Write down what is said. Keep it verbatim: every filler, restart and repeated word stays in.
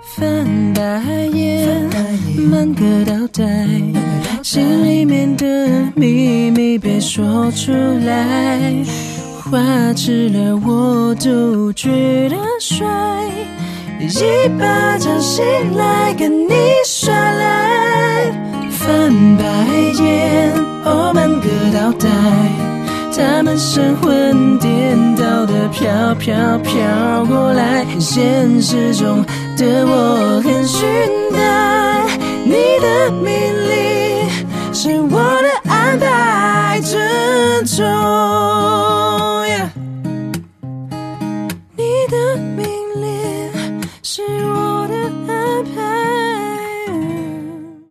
翻白眼，满个脑袋，心里面的秘密别说出来，花痴了我都觉得帅，一巴掌醒来跟你耍赖，翻白眼，哦满个脑袋，他们神魂颠倒的飘飘飘过来，现实中的我很虚呆，你的命令是我的安排，尊重